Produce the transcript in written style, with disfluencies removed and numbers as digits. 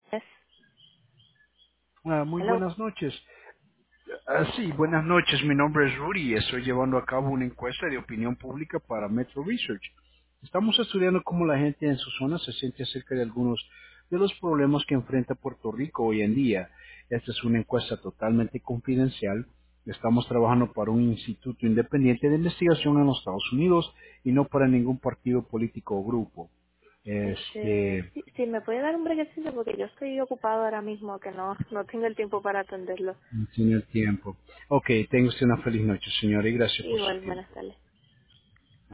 Yes. Muy Hello. buenas noches. Sí, buenas noches. Mi nombre es Rudy y estoy llevando a cabo una encuesta de opinión pública para Metro Research. Estamos estudiando cómo la gente en su zona se siente acerca de algunos de los problemas que enfrenta Puerto Rico hoy en día. Esta es una encuesta totalmente confidencial. Estamos trabajando para un instituto independiente de investigación en los Estados Unidos y no para ningún partido político o grupo. Este, Sí, me puede dar un brequecito porque yo estoy ocupado ahora mismo que no tengo el tiempo para atenderlo. no tiene el tiempo. Ok, tenga usted una feliz noche, señora, y gracias por su Igual, tiempo. buenas tardes.